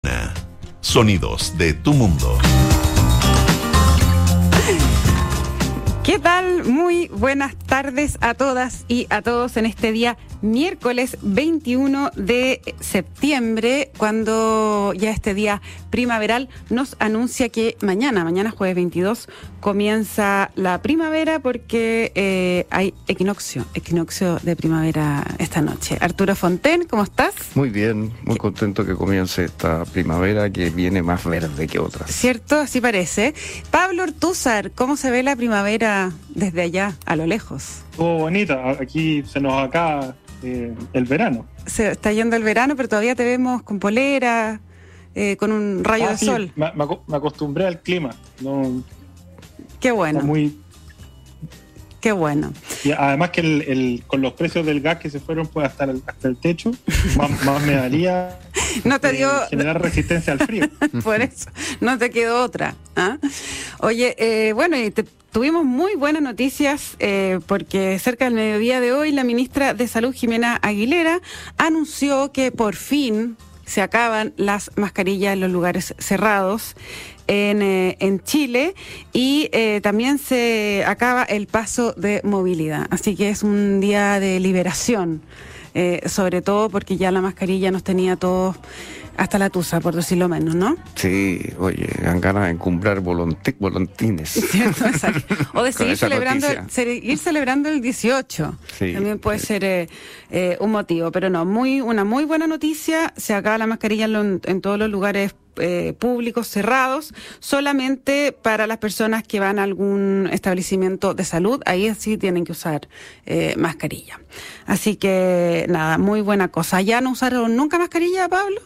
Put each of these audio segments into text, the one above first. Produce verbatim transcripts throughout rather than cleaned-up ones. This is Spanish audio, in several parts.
Sonidos de tu mundo. ¿Qué tal? Muy buenas tardes a todas y a todos en este día miércoles veintiuno de septiembre, cuando ya este día primaveral nos anuncia que mañana, mañana jueves veintidós, comienza la primavera porque eh, hay equinoccio, equinoccio de primavera esta noche. Arturo Fonten, ¿cómo estás? Muy bien, muy contento que comience esta primavera que viene más verde que otras. ¿Cierto? Así parece. Pablo Ortúzar, ¿cómo se ve la primavera desde allá, a lo lejos? Oh, bonita, aquí se nos acaba eh, el verano. Se está yendo el verano, pero todavía te vemos con polera, eh, con un rayo ah, de sí, sol. Me, me, me acostumbré al clima. No, Qué bueno. Muy... Qué bueno. Y además que el, el, con los precios del gas que se fueron pues hasta el, hasta el techo, más, más me daría no te dio... eh, generar resistencia al frío. Por eso, no te quedó otra. ¿Ah? Oye, eh, bueno, y te, tuvimos muy buenas noticias eh, porque cerca del mediodía de hoy la ministra de Salud, Jimena Aguilera, anunció que por fin se acaban las mascarillas en los lugares cerrados en, eh, en Chile y eh, también se acaba el paso de movilidad. Así que es un día de liberación, eh, sobre todo porque ya la mascarilla nos tenía todos hasta la tusa, por decirlo menos, ¿no? Sí, oye, dan ganas de encumbrar volonti- volantines. ¿Cierto? O de seguir celebrando, seguir celebrando el dieciocho. Sí, también puede sí. ser eh, eh, un motivo, pero no, muy una muy buena noticia. Se acaba la mascarilla en, lo, en todos los lugares eh, públicos cerrados, solamente para las personas que van a algún establecimiento de salud, ahí sí tienen que usar eh, mascarilla. Así que nada, muy buena cosa. ¿Ya no usaron nunca mascarilla, Pablo?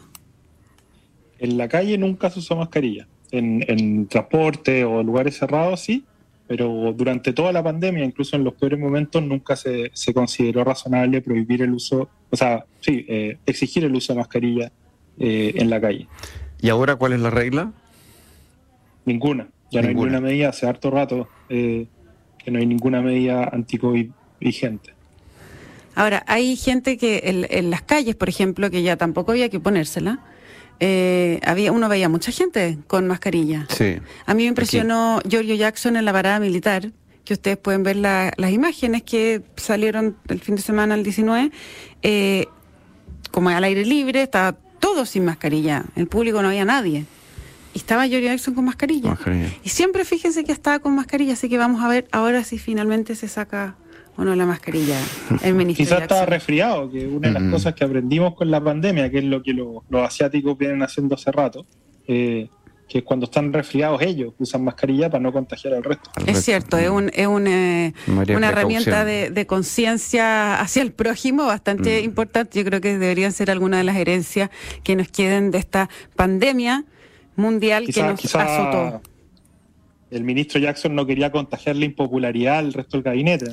En la calle nunca se usó mascarilla. En, en transporte o lugares cerrados sí, pero durante toda la pandemia, incluso en los peores momentos, nunca se, se consideró razonable prohibir el uso, o sea, sí, eh, exigir el uso de mascarilla eh, en la calle. ¿Y ahora cuál es la regla? Ninguna. Ya no hay ninguna medida, hace harto rato eh, que no hay ninguna medida anti-COVID vigente. Ahora, hay gente que en, en las calles, por ejemplo, que ya tampoco había que ponérsela. Eh, había uno veía mucha gente con mascarilla. Sí. A mí me impresionó aquí Giorgio Jackson en la parada militar, que ustedes pueden ver la, las imágenes que salieron el fin de semana, el diecinueve, eh, como al aire libre, estaba todo sin mascarilla, en el público no había nadie. Y estaba Giorgio Jackson con mascarilla. mascarilla. Y siempre fíjense que estaba con mascarilla, así que vamos a ver ahora si finalmente se saca o no la mascarilla el ministro. Quizás estaba resfriado, que una de las mm. cosas que aprendimos con la pandemia, que es lo que lo, los asiáticos vienen haciendo hace rato, eh, que cuando están resfriados ellos usan mascarilla para no contagiar al resto. Es cierto, es, un, es un, eh, una herramienta de, de conciencia hacia el prójimo bastante mm. importante. Yo creo que deberían ser algunas de las herencias que nos queden de esta pandemia mundial quizá, que nos quizá... azotó. El ministro Jackson no quería contagiar la impopularidad al resto del gabinete.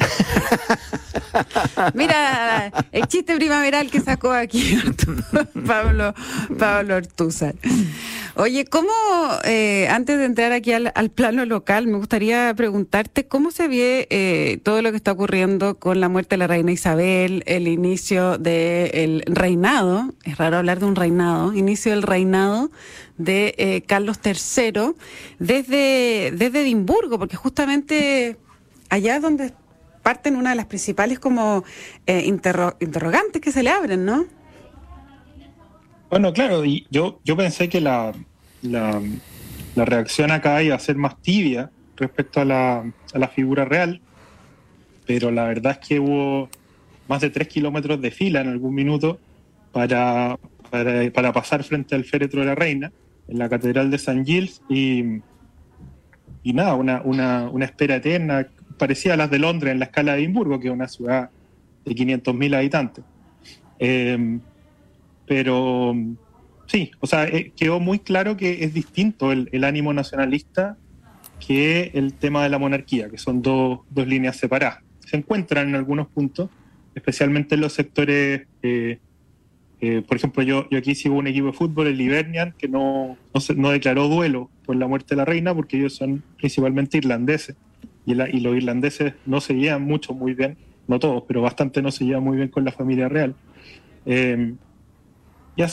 Mira, el chiste primaveral que sacó aquí Pablo, Pablo Ortúzar. Oye, ¿cómo, eh, antes de entrar aquí al, al plano local, me gustaría preguntarte cómo se ve eh, todo lo que está ocurriendo con la muerte de la reina Isabel, el inicio del reinado, es raro hablar de un reinado, inicio del reinado de eh, Carlos tercero desde, desde Edimburgo, porque justamente allá es donde parten una de las principales como eh, interro- interrogantes que se le abren, ¿no? Bueno, claro, y yo, yo pensé que la, la, la reacción acá iba a ser más tibia respecto a la, a la figura real, pero la verdad es que hubo más de tres kilómetros de fila en algún minuto para, para, para pasar frente al féretro de la reina en la Catedral de Saint Giles y, y nada, una, una, una espera eterna parecida a las de Londres en la escala de Edimburgo, que es una ciudad de quinientos mil habitantes. Eh, pero sí, o sea, eh, quedó muy claro que es distinto el, el ánimo nacionalista que el tema de la monarquía, que son dos, dos líneas separadas. Se encuentran en algunos puntos, especialmente en los sectores... Eh, Eh, por ejemplo, yo, yo aquí sigo un equipo de fútbol, el Hibernian, que no, no, se, no declaró duelo por la muerte de la reina porque ellos son principalmente irlandeses y, la, y los irlandeses no se llevan mucho, muy bien, no todos, pero bastante no se llevan muy bien con la familia real. Eh, y así,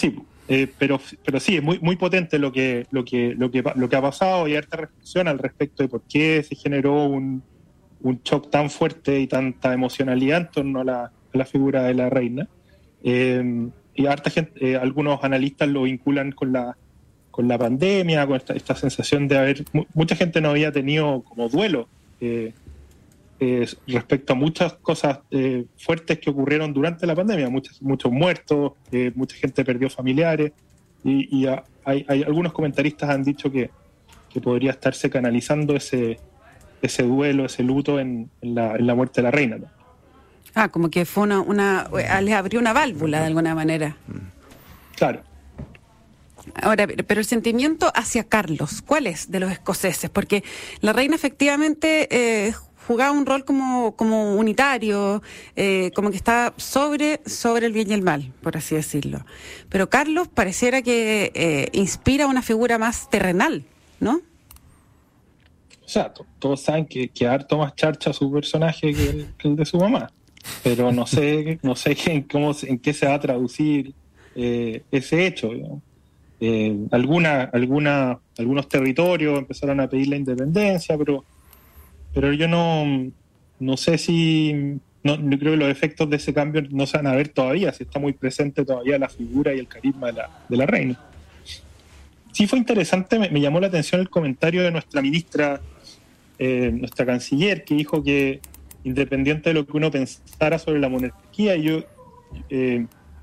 Eh, pero, pero sí, es muy, muy potente lo que, lo, que, lo, que, lo que ha pasado, y harta reflexión al respecto de por qué se generó un, un shock tan fuerte y tanta emocionalidad en torno a la, a la figura de la reina. Eh, y harta gente, eh, algunos analistas lo vinculan con la, con la pandemia, con esta, esta sensación de haber... Mucha gente no había tenido como duelo eh, eh, respecto a muchas cosas eh, fuertes que ocurrieron durante la pandemia, muchos, muchos muertos, eh, mucha gente perdió familiares, y, y a, hay, hay algunos comentaristas han dicho que, que podría estarse canalizando ese, ese duelo, ese luto en, en, la, en la muerte de la reina, ¿no? Ah, como que fue una, una les abrió una válvula de alguna manera. Claro. Ahora, pero el sentimiento hacia Carlos, ¿cuál es de los escoceses? Porque la reina efectivamente eh, jugaba un rol como, como unitario, eh, como que estaba sobre, sobre el bien y el mal, por así decirlo. Pero Carlos pareciera que eh, inspira una figura más terrenal, ¿no? O sea, to- todos saben que, que harto más charcha su personaje que el, que el de su mamá. Pero no sé, no sé en, cómo, en qué se va a traducir eh, ese hecho, ¿no? Eh, alguna, alguna, algunos territorios empezaron a pedir la independencia, pero, pero yo no, no sé si, no, no creo que los efectos de ese cambio no se van a ver todavía, si está muy presente todavía la figura y el carisma de la, de la reina. Sí fue interesante, me, me llamó la atención el comentario de nuestra ministra, eh, nuestra canciller, que dijo que independiente de lo que uno pensara sobre la monarquía, yo, eh,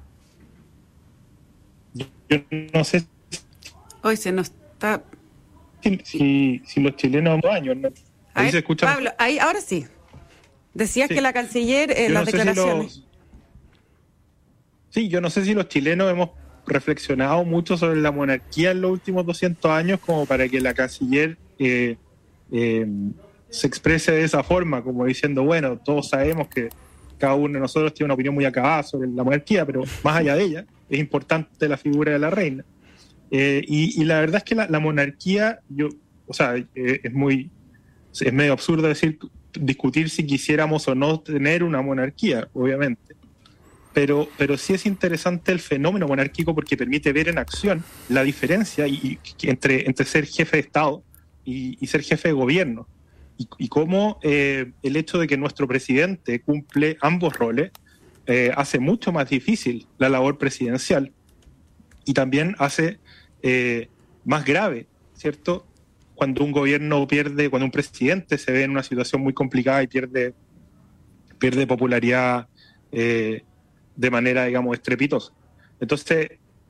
yo no sé Hoy se nos está... si, si, si los chilenos años, ¿no? A Ahí ver, se escucha. Pablo, ahí, ahora sí. Decías Sí. que la canciller, eh, Yo las no sé si declaraciones... los- Sí, yo no sé si los chilenos hemos reflexionado mucho sobre la monarquía en los últimos doscientos años como para que la canciller eh, eh, se exprese de esa forma, como diciendo, bueno, todos sabemos que cada uno de nosotros tiene una opinión muy acabada sobre la monarquía, pero más allá de ella, es importante la figura de la reina. Eh, y, y la verdad es que la, la monarquía, yo, o sea, eh, es muy, es medio absurdo decir, discutir si quisiéramos o no tener una monarquía, obviamente. Pero, pero sí es interesante el fenómeno monárquico porque permite ver en acción la diferencia y, y, entre, entre ser jefe de Estado y, y ser jefe de gobierno. Y, y cómo eh, el hecho de que nuestro presidente cumple ambos roles eh, hace mucho más difícil la labor presidencial y también hace eh, más grave, ¿cierto? Cuando un gobierno pierde, cuando un presidente se ve en una situación muy complicada y pierde, pierde popularidad eh, de manera, digamos, estrepitosa. Entonces,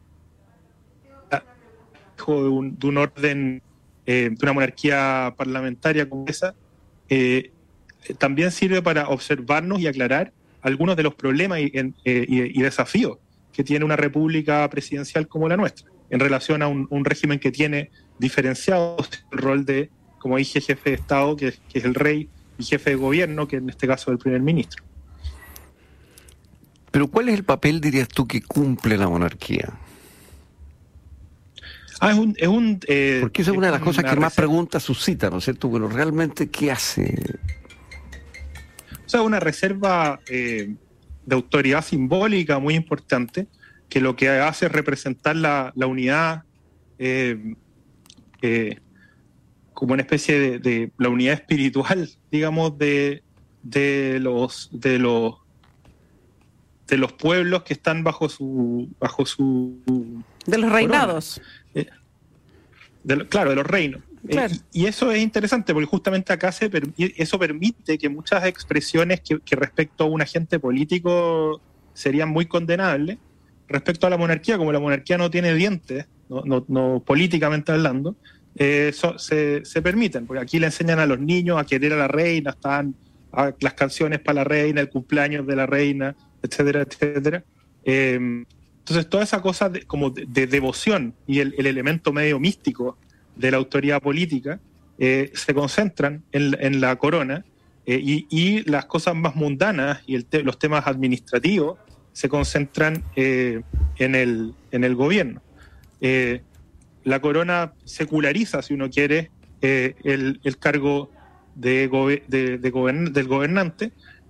de un, de un orden, eh, de una monarquía parlamentaria como esa, eh, también sirve para observarnos y aclarar algunos de los problemas y, eh, y, y desafíos que tiene una república presidencial como la nuestra, en relación a un, un régimen que tiene diferenciado el rol de, como dije, jefe de Estado, que, que es el rey, y jefe de gobierno, que en este caso es el primer ministro. Pero ¿cuál es el papel, dirías tú, que cumple la monarquía? Ah, es un... Es un eh, Porque esa es una de las cosas que más reserva. preguntas suscita, ¿no es cierto? Pero realmente, ¿qué hace? O sea, una reserva eh, de autoridad simbólica muy importante, que lo que hace es representar la, la unidad eh, eh, como una especie de, de la unidad espiritual, digamos, de, de los de los de los pueblos que están bajo su bajo su De los reinados. Eh, de lo- claro, de los reinos. Claro. Eh, y, y eso es interesante porque justamente acá se per- eso permite que muchas expresiones que, que respecto a un agente político serían muy condenables, respecto a la monarquía, como la monarquía no tiene dientes, no, no, no políticamente hablando, eh, so- se, se permiten, porque aquí le enseñan a los niños a querer a la reina, están a las canciones para la reina, el cumpleaños de la reina, etcétera, etcétera. Eh, entonces, toda esa cosa de, como de, de devoción y el, el elemento medio místico de la autoridad política eh, se concentran en, en la corona eh, y, y las cosas más mundanas y el te, los temas administrativos se concentran eh, en, el, en el gobierno. Eh, la corona seculariza, si uno quiere, eh, el, el cargo de, gobe, de, de gobern, del gobernante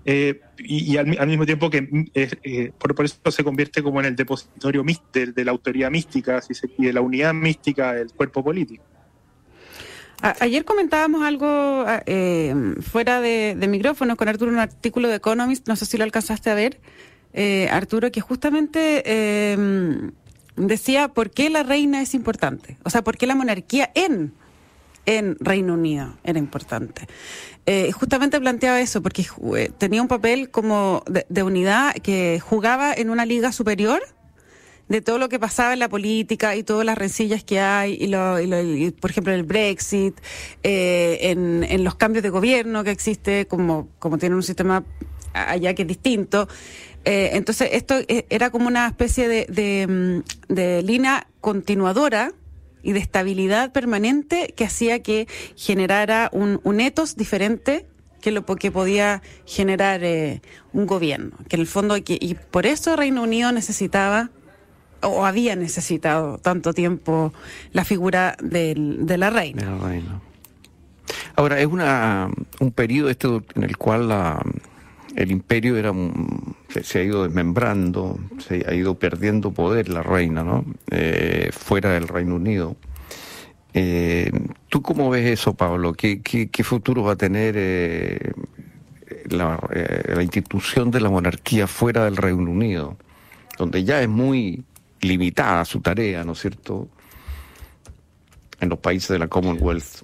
Eh, y, y al, al mismo tiempo que eh, eh, por, por eso se convierte como en el depositorio míst, de, de la autoridad mística, si se, y de la unidad mística del cuerpo político. A, ayer comentábamos algo eh, fuera de, de micrófono con Arturo, un artículo de Economist, no sé si lo alcanzaste a ver, eh, Arturo, que justamente eh, decía por qué la reina es importante, o sea, por qué la monarquía en, en Reino Unido era importante. Eh, justamente planteaba eso, porque eh, tenía un papel como de, de unidad que jugaba en una liga superior de todo lo que pasaba en la política y todas las rencillas que hay, y, lo, y, lo, y por ejemplo el Brexit, eh, en, en los cambios de gobierno que existe, como, como tiene un sistema allá que es distinto. Eh, entonces esto era como una especie de, de, de línea continuadora y de estabilidad permanente que hacía que generara un, un etos diferente que lo que podía generar eh, un gobierno. Que en el fondo, que, y por eso Reino Unido necesitaba, o había necesitado tanto tiempo, la figura del, de la reina. De la reina. Ahora, es una un periodo este en el cual la, el imperio era un, se, se ha ido desmembrando, se ha ido perdiendo poder la reina, ¿no? Eh, fuera del Reino Unido. Eh, ¿Tú cómo ves eso, Pablo? ¿Qué, qué, qué futuro va a tener eh, la, eh, la institución de la monarquía fuera del Reino Unido? Donde ya es muy limitada su tarea, ¿no es cierto?, en los países de la Commonwealth.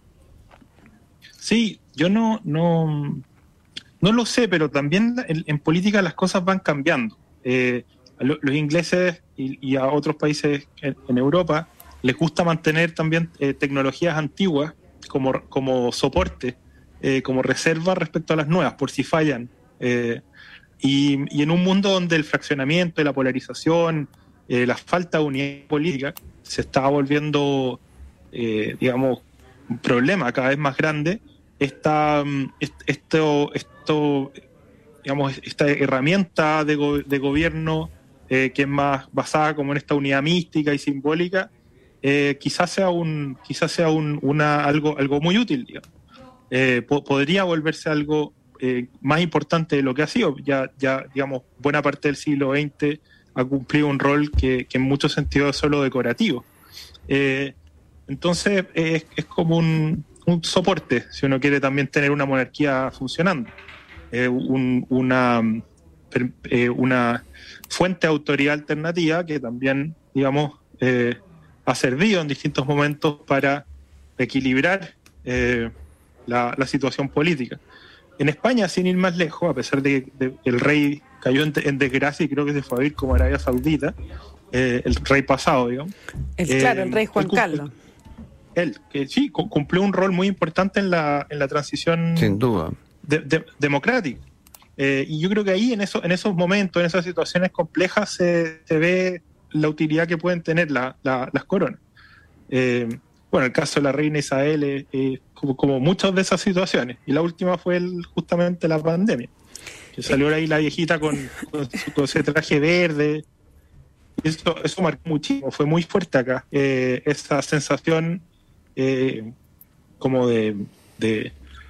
Sí, yo no no, no lo sé, pero también en, en política las cosas van cambiando. Eh, a lo, los ingleses y, y a otros países en, en Europa les gusta mantener también eh, tecnologías antiguas como, como soporte, eh, como reserva respecto a las nuevas, por si fallan. Eh, y, y en un mundo donde el fraccionamiento y la polarización, eh, la falta de unidad política, se está volviendo, eh, digamos, un problema cada vez más grande, esta, esto, esto, digamos, esta herramienta de, go, de gobierno eh, que es más basada como en esta unidad mística y simbólica, eh, quizás sea un, quizás sea un, una, algo, algo muy útil, digamos. Eh, po podría volverse algo eh, más importante de lo que ha sido. Ya, ya, digamos, buena parte del siglo veinte ha cumplido un rol que, que en muchos sentidos es solo decorativo. Eh, entonces es, es como un, un soporte, si uno quiere también tener una monarquía funcionando. Eh, un, una, eh, una fuente de autoridad alternativa que también, digamos, eh, ha servido en distintos momentos para equilibrar eh, la, la situación política. En España, sin ir más lejos, a pesar de que el rey cayó en, en desgracia y creo que se fue a ir como Arabia Saudita, eh, el rey pasado, digamos. El, eh, claro, el rey Juan él, Carlos. Él, que sí, cumplió un rol muy importante en la, en la transición sin duda de, de, democrática. Eh, y yo creo que ahí, en, eso, en esos momentos, en esas situaciones complejas, se, se ve la utilidad que pueden tener la, la, las coronas. Eh, bueno, el caso de la reina Isabel es eh, como, como muchas de esas situaciones. Y la última fue el, justamente la pandemia. Que salió ahí la viejita con, con, su, con ese traje verde. Y eso, eso marcó muchísimo, fue muy fuerte acá. Eh, esa sensación eh, como de, de,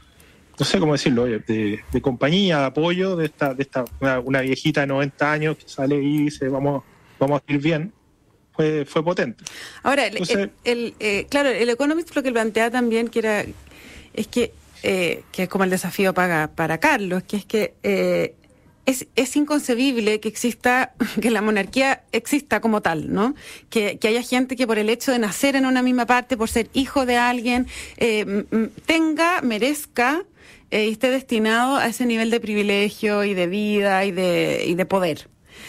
no sé cómo decirlo, de, de compañía, de apoyo de esta, de esta una, una viejita de noventa años que sale y dice vamos, vamos a ir bien. Fue, fue potente. Ahora, el, Entonces, el, el, eh, claro, el Economist lo que plantea también que era, es que, eh, que es como el desafío para, para Carlos, que es que eh, es, es inconcebible que exista, que la monarquía exista como tal, ¿no? Que, que haya gente que por el hecho de nacer en una misma parte, por ser hijo de alguien, eh, tenga, merezca eh, y esté destinado a ese nivel de privilegio y de vida y de, y de poder.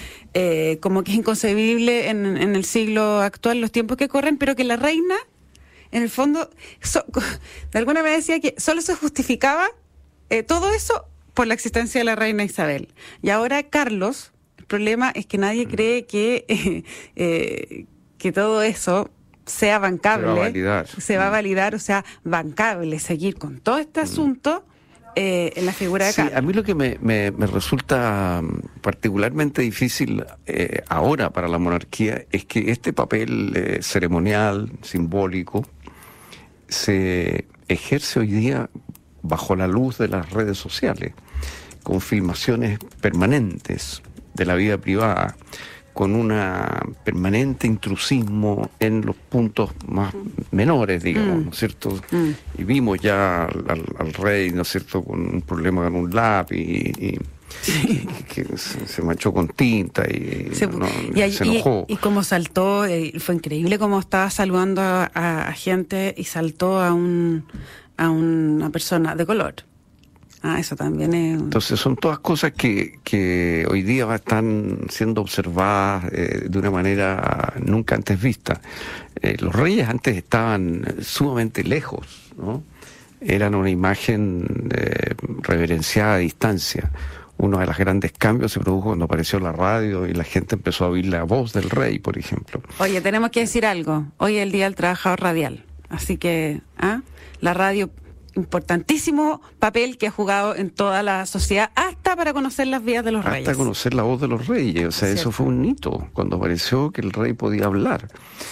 Eh, como que es inconcebible en, en el siglo actual, los tiempos que corren, pero que la reina, en el fondo, so, de alguna manera decía que solo se justificaba eh, todo eso por la existencia de la reina Isabel. Y ahora Carlos, el problema es que nadie cree que, eh, eh, que todo eso sea bancable. Se va a validar. Se va a validar, o sea, bancable, seguir con todo este asunto. Eh, en la figura de sí, Carlos. A mí lo que me, me, me resulta particularmente difícil eh, ahora para la monarquía es que este papel eh, ceremonial, simbólico, se ejerce hoy día bajo la luz de las redes sociales, con filmaciones permanentes de la vida privada, con un permanente intrusismo en los puntos más menores, digamos, Mm. ¿no es cierto? Mm. Y vimos ya al, al, al rey, ¿no es cierto?, con un problema con un lápiz y, y que, que se, se manchó con tinta y, Se, no, y, ahí- se enojó. y, y como saltó, eh, fue increíble como estaba saludando a, a- a gente y saltó a un a una persona de color. Ah, eso también es... Entonces son todas cosas que, que hoy día están siendo observadas eh, de una manera nunca antes vista. Eh, los reyes antes estaban sumamente lejos, ¿no? Eran una imagen eh, reverenciada a distancia. Uno de los grandes cambios se produjo cuando apareció la radio y la gente empezó a oír la voz del rey, por ejemplo. Oye, tenemos que decir algo. Hoy es el Día del Trabajador Radial. Así que, ¿ah? La radio, importantísimo papel que ha jugado en toda la sociedad, hasta para conocer las vidas de los reyes. Hasta conocer la voz de los reyes. O sea, Cierto. eso fue un hito cuando apareció que el rey podía hablar.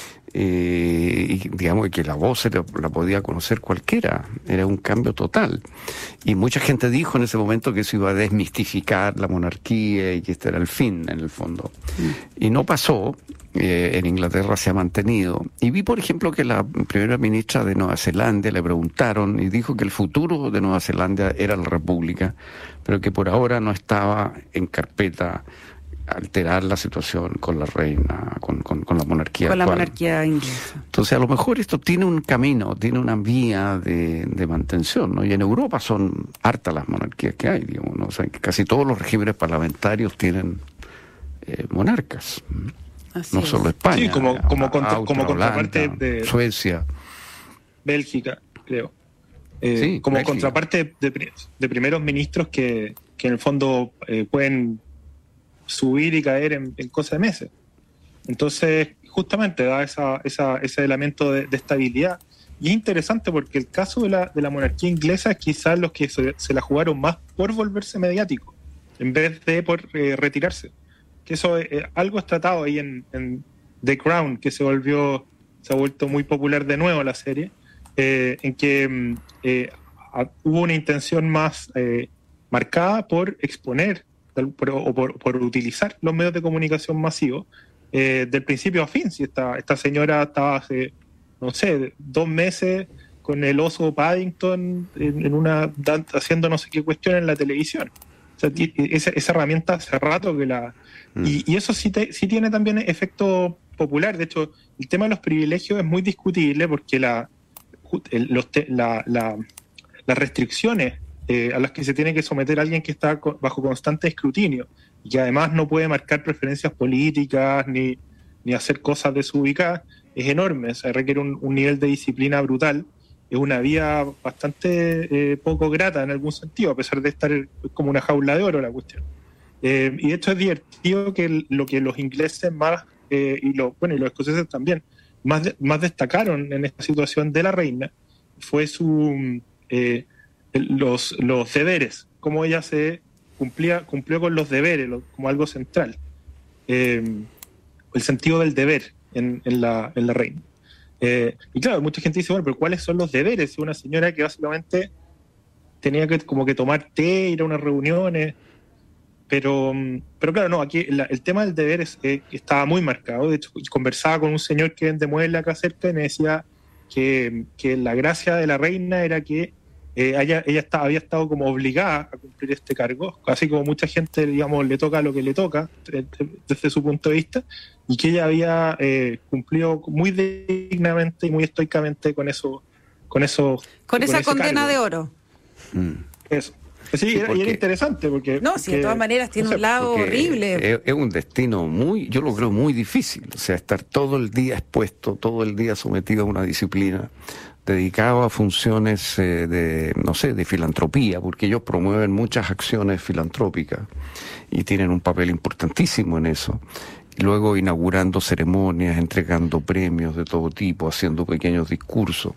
Eh, y digamos que la voz se la, la podía conocer cualquiera, era un cambio total. Y mucha gente dijo en ese momento que eso iba a desmistificar la monarquía y que este era el fin, en el fondo. Mm. Y no pasó. Eh, en Inglaterra se ha mantenido. Y vi, por ejemplo, que la primera ministra de Nueva Zelanda le preguntaron y dijo que el futuro de Nueva Zelanda era la república, pero que por ahora no estaba en carpeta alterar la situación con la reina, con, con, con la monarquía Con la actual. monarquía inglesa. Entonces, a lo mejor esto tiene un camino, tiene una vía de, de mantención, ¿no? Y en Europa son hartas las monarquías que hay, digamos, ¿no? O sea, que casi todos los regímenes parlamentarios tienen eh, monarcas. Así No es. solo España. Sí, como, como, contra- Austria, como contraparte Holanda, de Suecia. Bélgica, creo. Eh, Sí, como Bélgica. contraparte de, pri- de primeros ministros que, que en el fondo eh, pueden subir y caer en, en cosa de meses. Entonces, justamente da esa, esa, ese elemento de, de estabilidad. Y es interesante porque el caso de la, de la monarquía inglesa es quizás los que se, se la jugaron más por volverse mediático, en vez de por eh, retirarse. Que eso eh, algo es tratado ahí en, en The Crown, que se volvió, se ha vuelto muy popular de nuevo la serie, eh, en que eh, a, hubo una intención más eh, marcada por exponer por, o por, por utilizar los medios de comunicación masivos eh, del principio a fin. Si esta, esta señora estaba hace, no sé, dos meses con el oso Paddington en, en una haciendo no sé qué cuestión en la televisión. O sea, esa, esa herramienta hace rato que la... Mm. Y, y eso sí, te, sí tiene también efecto popular. De hecho, el tema de los privilegios es muy discutible porque la, el, los te, la, la, las restricciones eh, a las que se tiene que someter alguien que está co- bajo constante escrutinio y que además no puede marcar preferencias políticas ni, ni hacer cosas desubicadas es enorme. O sea, requiere un, un nivel de disciplina brutal. Es una vía bastante eh, poco grata en algún sentido, a pesar de estar como una jaula de oro la cuestión. Eh, y esto es divertido que lo que los ingleses más, eh, y, lo, bueno, y los escoceses también, más, de, más destacaron en esta situación de la reina, fue su eh, los, los deberes, cómo ella se cumplía, cumplió con los deberes, lo, como algo central. Eh, el sentido del deber en, en, la, en la reina. Eh, y claro, mucha gente dice, bueno, pero ¿cuáles son los deberes de una señora que básicamente tenía que como que tomar té, ir a unas reuniones? Pero, pero claro, no, aquí la, el tema del deber es, eh, estaba muy marcado. De hecho, conversaba con un señor que vende muebles acá cerca y me decía que, que la gracia de la reina era que eh, ella, ella estaba, había estado como obligada a cumplir este cargo, así como mucha gente, digamos, le toca lo que le toca desde su punto de vista, y que ella había eh, cumplido muy dignamente y muy estoicamente con eso, con eso, con, con esa condena cargo. de oro. Mm. Eso. Sí, Sí, era, porque, y era interesante porque... No, si de todas maneras tiene no sé, un lado horrible. Es, es un destino muy, yo lo creo muy difícil, o sea, estar todo el día expuesto, todo el día sometido a una disciplina, dedicado a funciones eh, de, no sé, de filantropía, porque ellos promueven muchas acciones filantrópicas y tienen un papel importantísimo en eso. Y luego inaugurando ceremonias, entregando premios de todo tipo, haciendo pequeños discursos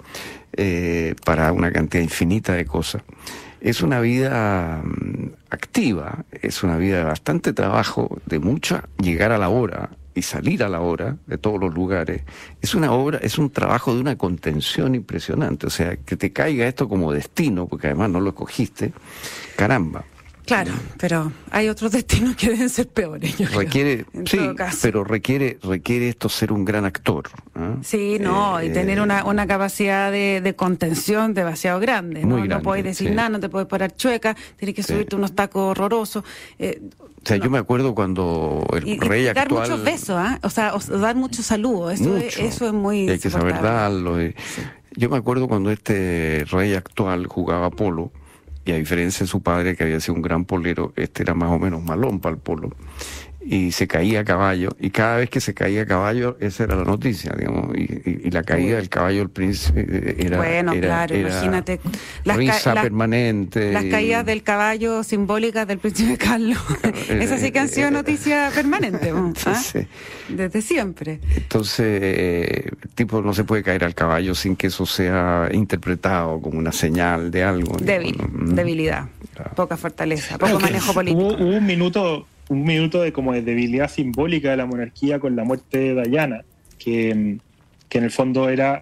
eh, para una cantidad infinita de cosas. Es una vida um, activa, es una vida de bastante trabajo, de mucha llegar a la hora y salir a la hora de todos los lugares. Es una obra, es un trabajo de una contención impresionante. O sea, que te caiga esto como destino, porque además no lo escogiste, caramba. Claro, pero hay otros destinos que deben ser peores. Yo requiere, creo, en sí, todo caso. pero requiere, requiere esto ser un gran actor. ¿eh? Sí, no, eh, y tener una, una capacidad de, de contención demasiado grande. Muy ¿no? grande, No podés decir sí. nada, no te puedes parar chueca, tienes que Sí. subirte unos tacos horrorosos. Eh, O sea, no. yo me acuerdo cuando el Y, y rey dar actual... muchos besos, ¿ah? O sea, o, dar muchos saludos. Eso, mucho, es, eso es muy. y hay que saber insoportable. darlo. y- Yo me acuerdo cuando este rey actual jugaba polo, y a diferencia de su padre, que había sido un gran polero, este era más o menos malón para el polo, y se caía a caballo, y cada vez que se caía a caballo, esa era la noticia, digamos, y, y- y la caída del caballo del príncipe era, Bueno, era- claro, era imagínate. Las, risa ca- las- permanente. las y- caídas del caballo simbólicas del príncipe Carlos. Esas sí que han sido eh, eh, noticia permanente, ¿no? ¿Ah? Sí. Desde siempre. Entonces, eh, el tipo no se puede caer al caballo sin que eso sea interpretado como una señal de algo. Débil, ¿no? debilidad, Claro. poca fortaleza, poco Creo que manejo Hubo, político. hubo un minuto, un minuto de como de debilidad simbólica de la monarquía con la muerte de Diana, que, que en el fondo era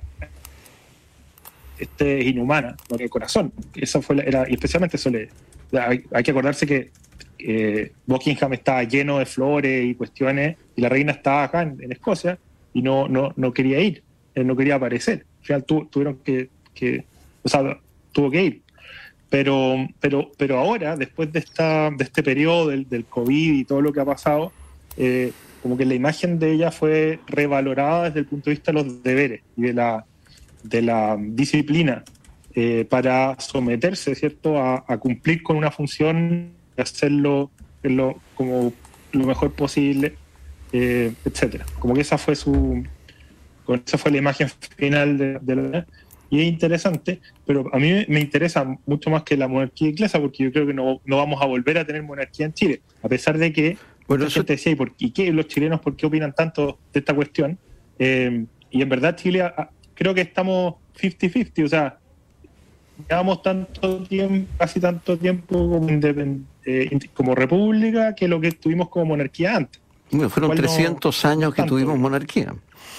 este inhumana, no el corazón. Eso fue la- era, y especialmente eso le, hay, hay que acordarse que eh, Buckingham estaba lleno de flores y cuestiones, y la reina estaba acá en, en Escocia y no, no, no quería ir, eh, no quería aparecer. Al final tu- tuvieron que, que, o sea, tuvo que ir. Pero, pero, pero ahora, después de esta, de este periodo del, del COVID y todo lo que ha pasado, eh, como que la imagen de ella fue revalorada desde el punto de vista de los deberes y de la, de la disciplina eh, para someterse, ¿cierto?, a, a cumplir con una función y hacerlo lo, como lo mejor posible, eh, etcétera. Como que esa fue su, con esa fue la imagen final de, de la... Y es interesante, pero a mí me interesa mucho más que la monarquía inglesa, porque yo creo que no, no vamos a volver a tener monarquía en Chile, a pesar de que Bueno, mucha eso- gente decía, ¿y, por, ¿y qué los chilenos por qué opinan tanto de esta cuestión? Eh, y en verdad Chile, a- creo que estamos cincuenta cincuenta, o sea, llevamos tanto tiempo, casi tanto tiempo como, independ- eh, ind- como república que lo que tuvimos como monarquía antes. Bueno, fueron Igual no- trescientos años que tanto. tuvimos monarquía.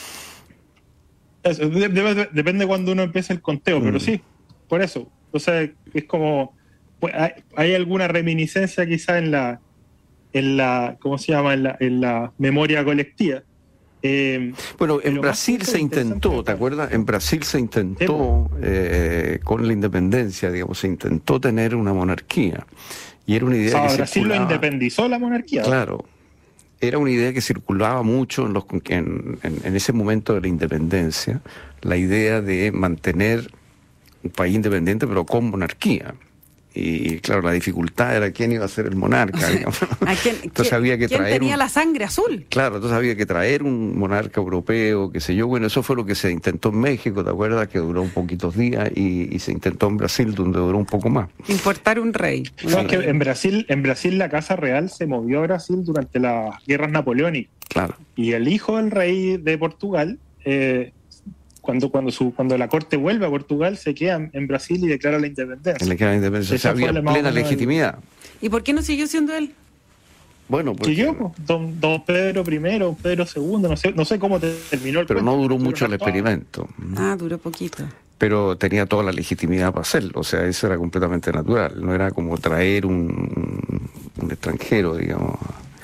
Eso, de- de- depende de cuando uno empiece el conteo, pero Mm. sí, por eso. Entonces, es como, pues, hay, hay alguna reminiscencia quizá en la, en la, ¿cómo se llama? En la, en la memoria colectiva. Eh, Bueno, en Pero más Brasil que se eso, intentó, interesante, ¿te acuerdas? En Brasil se intentó, eh, con la independencia, digamos, se intentó tener una monarquía. Y era una o idea sea, que Brasil lo circulaba- independizó la monarquía. Claro. Era una idea que circulaba mucho en, los, en, en- en ese momento de la independencia, la idea de mantener un país independiente pero con monarquía. Y claro, la dificultad era quién iba a ser el monarca. digamos. ¿A quién, Entonces quién- había que quién traer tenía un- la sangre azul? Claro, entonces había que traer un monarca europeo, qué sé yo. Bueno, eso fue lo que se intentó en México, ¿te acuerdas? Que duró un poquitos días y, y se intentó en Brasil, donde duró un poco más. Importar un rey. No, es que en Brasil, en Brasil la Casa Real se movió a Brasil durante las guerras napoleónicas. Claro. Y el hijo del rey de Portugal, eh, cuando, cuando, su, cuando la corte vuelve a Portugal, se queda en, en Brasil y declara la independencia. En la que la independencia Esa había fue la- más o plena menos el- legitimidad. ¿Y por qué no siguió siendo él? Bueno, porque, Siguió, pues, don, don Pedro primero, don Pedro segundo, no sé, no sé cómo terminó el pero no cuento, duró pero mucho el no estaba- experimento. Ah, duró poquito. Pero tenía toda la legitimidad para hacerlo, o sea, eso era completamente natural, no era como traer un, un extranjero, digamos.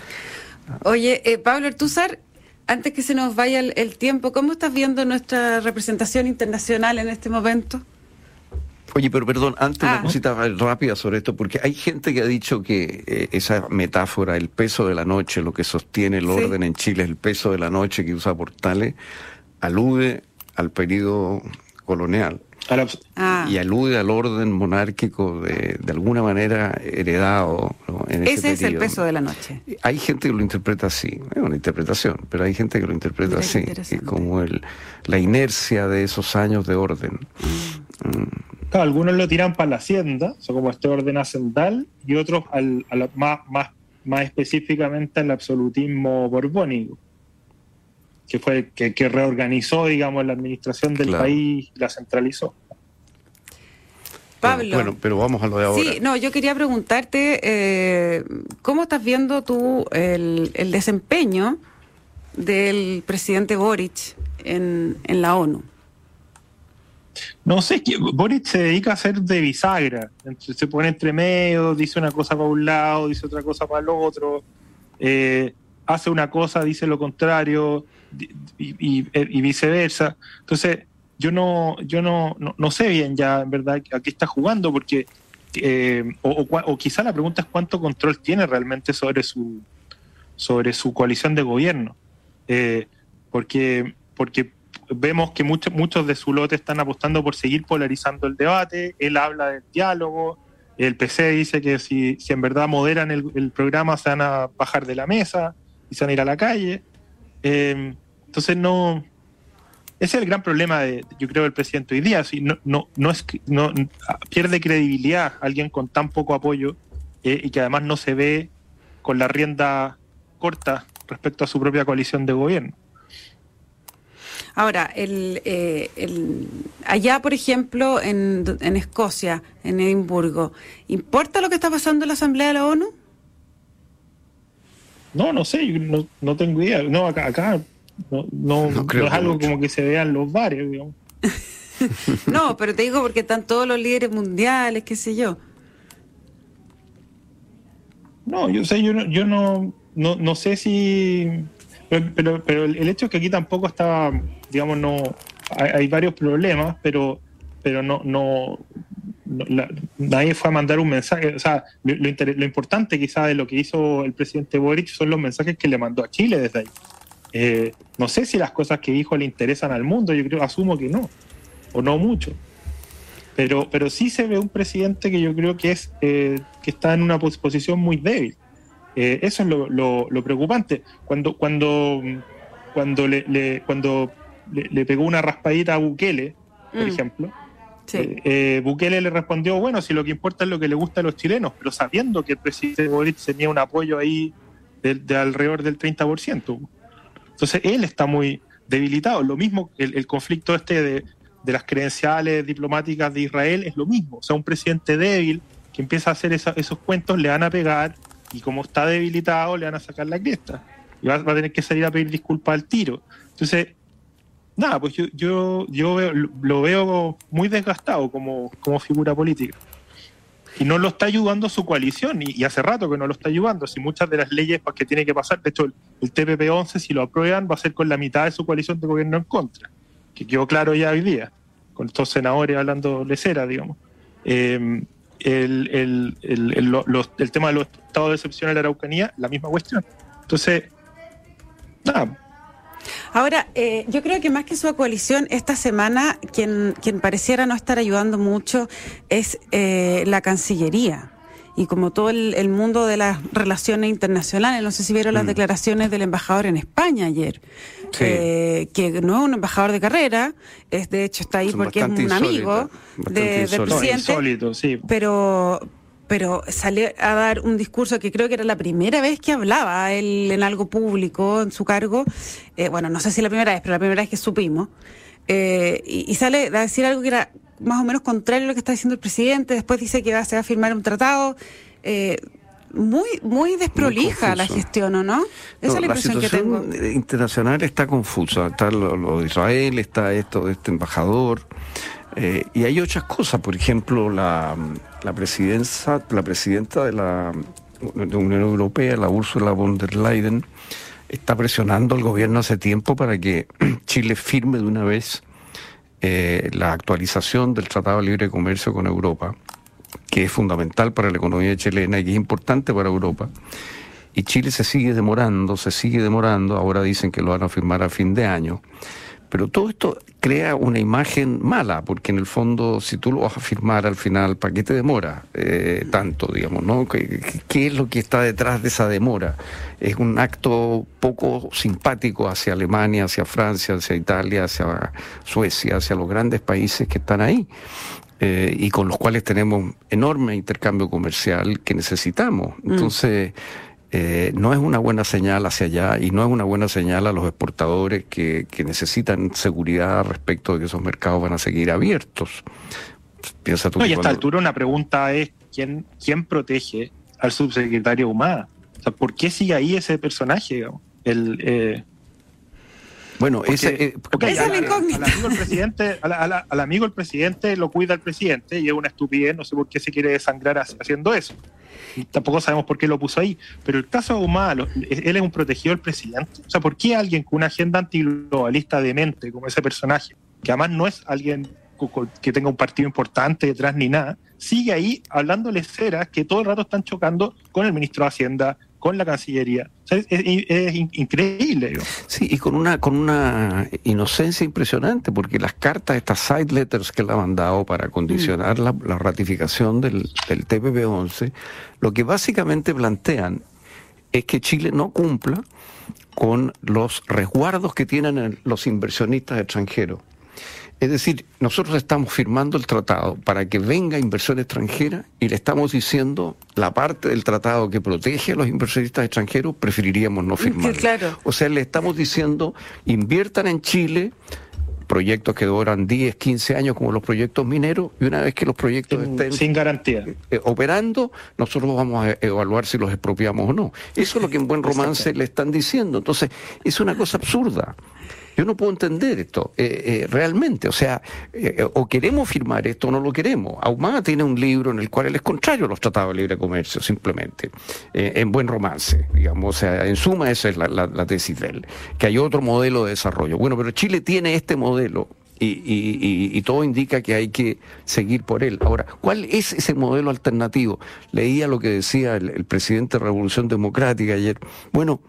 Oye, eh, Pablo Ortúzar, antes que se nos vaya el, el tiempo, ¿cómo estás viendo nuestra representación internacional en este momento? Oye, pero perdón, antes Ah. una cosita rápida sobre esto, porque hay gente que ha dicho que eh, esa metáfora, el peso de la noche, lo que sostiene el Sí. orden en Chile, el peso de la noche que usa Portales, alude al periodo colonial. A la- Ah, Y alude al orden monárquico de, de alguna manera heredado, ¿no? en ese ese es el periodo. peso de la noche. Hay gente que lo interpreta así, es una interpretación, pero hay gente que lo interpreta Mira qué así, interesante. y como el, la inercia de esos años de orden. Mm. Claro, algunos lo tiran para la hacienda, o sea, como este orden hacendal, y otros al, a la- más, más, más específicamente al absolutismo borbónico, que fue el que, que reorganizó, digamos, la administración del Claro. país y la centralizó. Pablo. Bueno, pero vamos a lo de ahora. Sí, no, yo quería preguntarte, eh, ¿cómo estás viendo tú el, el desempeño del presidente Boric en, en la ONU? No sé, es que Boric se dedica a hacer de bisagra. Se pone entre medio, dice una cosa para un lado, dice otra cosa para el otro, eh, hace una cosa, dice lo contrario, y, y, y viceversa. Entonces, yo no, yo no, no, no sé bien ya, en verdad, a qué está jugando, porque eh, o, o, o quizá la pregunta es cuánto control tiene realmente sobre su sobre su coalición de gobierno. Eh, porque, porque vemos que muchos, muchos de su lote están apostando por seguir polarizando el debate. Él habla del diálogo, el P C dice que si, si en verdad moderan el, el programa se van a bajar de la mesa y se van a ir a la calle. Eh, entonces no... Ese es el gran problema, de, yo creo, del presidente hoy día. Si no, no, no es, no, pierde credibilidad alguien con tan poco apoyo eh, y que además no se ve con la rienda corta respecto a su propia coalición de gobierno. Ahora, el, eh, el, allá, por ejemplo, en, en Escocia, en Edimburgo, ¿importa lo que está pasando en la Asamblea de la ONU? No, no sé, yo no, no tengo idea. No, acá, acá no, no, no, no es algo mucho. Como que se vea en los bares, digamos. No, pero te digo porque están todos los líderes mundiales, qué sé yo. No, yo sé, yo no, yo no, no, no sé si... Pero, pero, pero el hecho es que aquí tampoco está, digamos, no hay, hay varios problemas, pero pero no no, no la, nadie fue a mandar un mensaje. O sea, lo, lo, lo importante quizás de lo que hizo el presidente Boric son los mensajes que le mandó a Chile desde ahí. Eh, no sé si las cosas que dijo le interesan al mundo, yo creo, asumo que no, o no mucho. Pero pero sí se ve un presidente que yo creo que es eh, que está en una posición muy débil. Eh, eso es lo, lo, lo preocupante. Cuando cuando cuando le, le cuando le, le pegó una raspadita a Bukele, por mm. ejemplo, sí. eh, eh, Bukele le respondió, bueno, si lo que importa es lo que le gusta a los chilenos, pero sabiendo que el presidente Boric tenía un apoyo ahí de, de alrededor del treinta por ciento. Entonces él está muy debilitado. Lo mismo, el, el conflicto este de, de las credenciales diplomáticas de Israel es lo mismo. O sea, un presidente débil que empieza a hacer esa, esos cuentos le van a pegar. Y como está debilitado, le van a sacar la cresta. Y va, va a tener que salir a pedir disculpas al tiro. Entonces, nada, pues yo yo, yo veo, lo veo muy desgastado como, como figura política. Y no lo está ayudando su coalición, y, y hace rato que no lo está ayudando. Si muchas de las leyes que tiene que pasar, de hecho, el, el T P P once, si lo aprueban, va a ser con la mitad de su coalición de gobierno en contra. Que quedó claro ya hoy día, con estos senadores hablando lecera, digamos. Eh, El, el, el, el, los, el tema de los estados de excepción en la Araucanía, la misma cuestión. Entonces, nada. Ahora, eh, yo creo que más que su coalición, esta semana quien, quien pareciera no estar ayudando mucho es eh, la Cancillería. Y como todo el, el mundo de las relaciones internacionales, no sé si vieron mm. las declaraciones del embajador en España ayer, sí. eh, que no es un embajador de carrera, es de hecho está ahí Son porque es un insólita, amigo de, del presidente, insólito, sí. pero pero salió a dar un discurso que creo que era la primera vez que hablaba él en algo público, en su cargo, eh, bueno, no sé si la primera vez, pero la primera vez que supimos, eh, y, y sale a decir algo que era más o menos contrario a lo que está diciendo el presidente. Después dice que va, se va a firmar un tratado. Eh, muy muy desprolija muy la gestión, ¿o no? Esa no, es la impresión que tengo. La situación internacional está confusa. Está lo, lo de Israel, está esto de este embajador. Eh, y hay otras cosas. Por ejemplo, la, la, presidencia, la presidenta de la de Unión Europea, la Ursula von der Leyen, está presionando al gobierno hace tiempo para que Chile firme de una vez Eh, la actualización del Tratado de Libre Comercio con Europa, que es fundamental para la economía chilena y que es importante para Europa. Y Chile se sigue demorando, se sigue demorando, ahora dicen que lo van a firmar a fin de año. Pero todo esto crea una imagen mala, porque en el fondo, si tú lo vas a firmar al final, ¿para qué te demora eh, tanto, digamos, no? ¿Qué, ¿Qué es lo que está detrás de esa demora? Es un acto poco simpático hacia Alemania, hacia Francia, hacia Italia, hacia Suecia, hacia los grandes países que están ahí eh, y con los cuales tenemos enorme intercambio comercial que necesitamos. Entonces... Mm. Eh, no es una buena señal hacia allá y no es una buena señal a los exportadores que, que necesitan seguridad respecto de que esos mercados van a seguir abiertos. Piensa tú. No, y a esta cuando... altura una pregunta es ¿quién, quién protege al subsecretario Humada? O sea, ¿por qué sigue ahí ese personaje? Digamos? El, eh, Bueno, Porque, ese, eh, okay, esa es la al, incógnita. al amigo del presidente, al, al- al amigo del presidente lo cuida el presidente y es una estupidez, no sé por qué se quiere desangrar haciendo eso. Y tampoco sabemos por qué lo puso ahí. Pero el caso de Ahumada, lo- él es un protegido del presidente. O sea, ¿por qué alguien con una agenda antiglobalista demente como ese personaje, que además no es alguien que tenga un partido importante detrás ni nada, sigue ahí hablándole ceras que todo el rato están chocando con el ministro de Hacienda, con la Cancillería? O sea, es, es- es increíble. Digo. Sí, y con una con una inocencia impresionante, porque las cartas, estas side letters que le han mandado para condicionar la, la ratificación del, del T P P once, lo que básicamente plantean es que Chile no cumpla con los resguardos que tienen el- los inversionistas extranjeros. Es decir, nosotros estamos firmando el tratado para que venga inversión extranjera y le estamos diciendo la parte del tratado que protege a los inversionistas extranjeros, preferiríamos no firmarlo. Claro. O sea, le estamos diciendo, inviertan en Chile proyectos que duran diez, quince años como los proyectos mineros, y una vez que los proyectos Sin, estén sin garantía. eh, operando, nosotros vamos a evaluar si los expropiamos o no. Eso es lo que en buen romance le están diciendo. Entonces, es una cosa absurda. Yo no puedo entender esto, eh, eh, realmente. O sea, eh, o queremos firmar esto o no lo queremos. Ahumada tiene un libro en el cual él es contrario a los tratados de libre comercio, simplemente, eh, en buen romance, digamos. O sea, en suma, esa es la, la, la tesis de él, que hay otro modelo de desarrollo. Bueno, pero Chile tiene este modelo. Y, y, y, y todo indica que hay que seguir por él. Ahora, ¿cuál es ese modelo alternativo? Leía lo que decía el, el presidente de Revolución Democrática ayer. Bueno,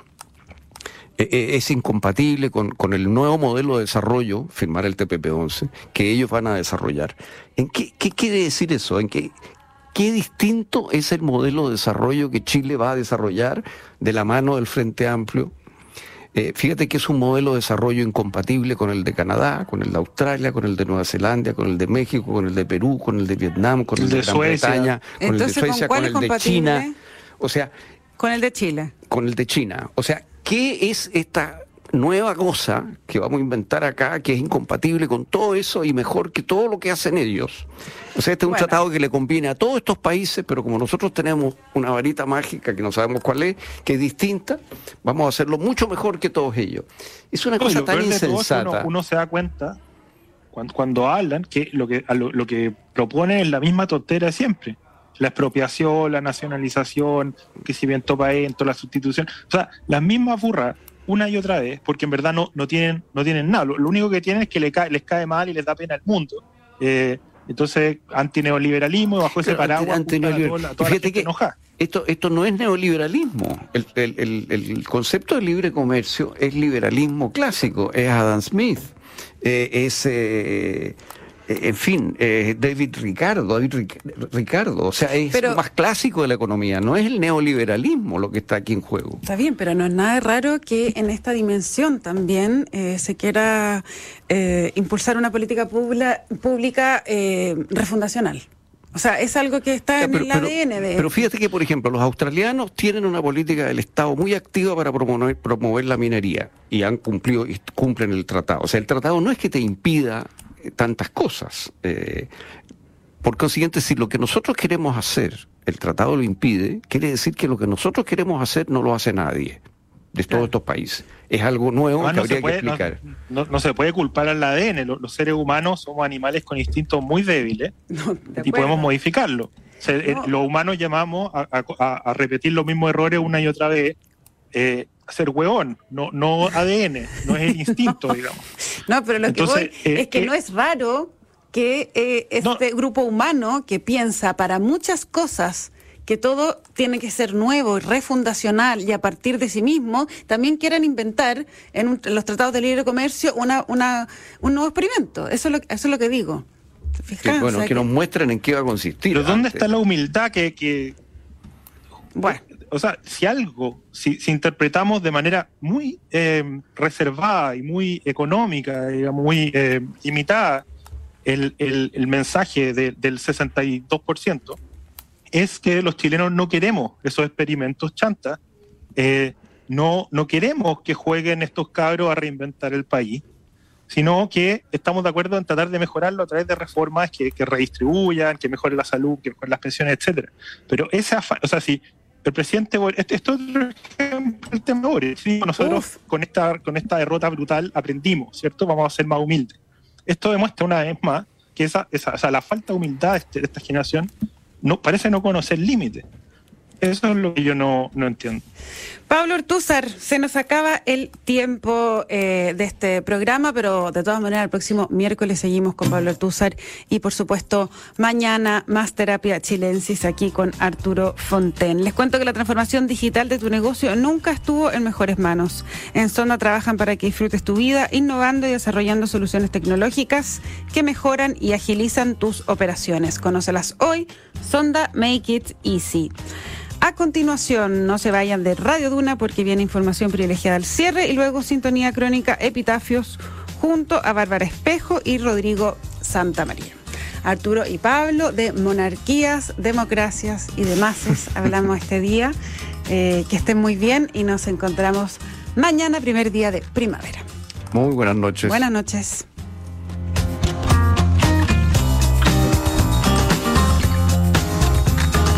eh, es incompatible con, con el nuevo modelo de desarrollo, firmar el T P P once, que ellos van a desarrollar. ¿En qué, qué quiere decir eso? ¿En qué, qué distinto es el modelo de desarrollo que Chile va a desarrollar de la mano del Frente Amplio? Eh, fíjate que es un modelo de desarrollo incompatible con el de Canadá, con el de Australia, con el de Nueva Zelanda, con el de México, con el de Perú, con el de Vietnam, con el, El de, de Gran Suecia. Bretaña, con Entonces, el de ¿con Suecia, cuál con es el de compatible? China. O sea, Con el de Chile. con el de China. O sea, ¿qué es esta nueva cosa que vamos a inventar acá que es incompatible con todo eso y mejor que todo lo que hacen ellos? O sea, este es un Bueno. tratado que le conviene a todos estos países, pero como nosotros tenemos una varita mágica que no sabemos cuál es, que es distinta, vamos a hacerlo mucho mejor que todos ellos. Es una No, y cosa lo tan peor de todo es que insensata. Uno, uno se da cuenta cuando, cuando hablan que lo que a lo, lo que proponen es la misma tontera de siempre. La expropiación, la nacionalización, que si viento para adentro, la sustitución. O sea, las mismas burras una y otra vez, porque en verdad no, no, tienen, no tienen nada. Lo, lo único que tienen es que le cae, les cae mal y les da pena al mundo. Eh, entonces, antineoliberalismo y bajo ese Claro, paraguas anti- juntan a antineoliberal- toda la- toda la Fíjate gente que enojada. esto, esto no es neoliberalismo. El, el- el- el concepto de libre comercio es liberalismo clásico, es Adam Smith, eh, es, eh, eh, en fin, eh, David Ricardo, David Ric- Ricardo, o sea, es Pero- lo más clásico de la economía, no es el neoliberalismo lo que está aquí en juego. Está bien, pero no es nada raro que en esta dimensión también eh, se quiera eh, impulsar una política pública, pública eh, refundacional. O sea, es algo que está Ya, en pero, el pero- A D N de... pero fíjate que, por ejemplo, los australianos tienen una política del Estado muy activa para promover, promover la minería y han cumplido y cumplen el tratado. O sea, el tratado no es que te impida eh, tantas cosas. Eh, por consiguiente, si lo que nosotros queremos hacer, el tratado lo impide, quiere decir que lo que nosotros queremos hacer no lo hace nadie de todos Claro. estos países. Es algo nuevo Además, que no, habría se puede, que explicar. no, no- no se puede culpar al A D N. Los, los seres humanos somos animales con instintos muy débiles No, de y acuerdo. podemos modificarlo. O sea, eh, No. los humanos llamamos a, a- a repetir los mismos errores una y otra vez. Eh, ser hueón, no, no A D N, no es el instinto, digamos. No, pero lo Entonces, que voy eh, es que eh, no es raro que eh, este No. grupo humano que piensa para muchas cosas que todo tiene que ser nuevo y refundacional y a partir de sí mismo, también quieran inventar en, un- en los tratados de libre comercio una, una, un nuevo experimento. Eso es lo, eso es lo que digo. ¿Te Que, fijas? bueno, O sea que nos muestren en qué va a consistir. Pero ¿dónde antes. está la humildad que... que Bueno. O sea, si algo, si, si interpretamos de manera muy eh, reservada y muy económica, digamos, muy eh, limitada, el, el, el mensaje de- del sesenta y dos por ciento, es que los chilenos no queremos esos experimentos chantas, eh, no, no queremos que jueguen estos cabros a reinventar el país, sino que estamos de acuerdo en tratar de mejorarlo a través de reformas que, que redistribuyan, que mejoren la salud, que mejoren las pensiones, etcétera. Pero ese afán, o sea, si el presidente, esto es otro ejemplo del tema de Boric. Nosotros con esta, con esta derrota brutal aprendimos, ¿cierto? Vamos a ser más humildes. Esto demuestra una vez más que esa, esa, o sea, la falta de humildad de, este, de esta generación no, parece no conocer límites. Eso es lo que yo no, no entiendo. Pablo Ortúzar, se nos acaba el tiempo eh, de este programa, pero de todas maneras el próximo miércoles seguimos con Pablo Ortúzar y por supuesto mañana más Terapia Chilensis aquí con Arturo Fonten. Les cuento que la transformación digital de tu negocio nunca estuvo en mejores manos. En Sonda trabajan para que disfrutes tu vida, innovando y desarrollando soluciones tecnológicas que mejoran y agilizan tus operaciones. Conócelas hoy, Sonda Make It Easy. A continuación, no se vayan de Radio Duna porque viene información privilegiada al cierre y luego sintonía crónica Epitafios junto a Bárbara Espejo y Rodrigo Santamaría. Arturo y Pablo de Monarquías, Democracias y Demases hablamos este día. Eh, que estén muy bien y nos encontramos mañana, primer día de primavera. Muy buenas noches. Buenas noches.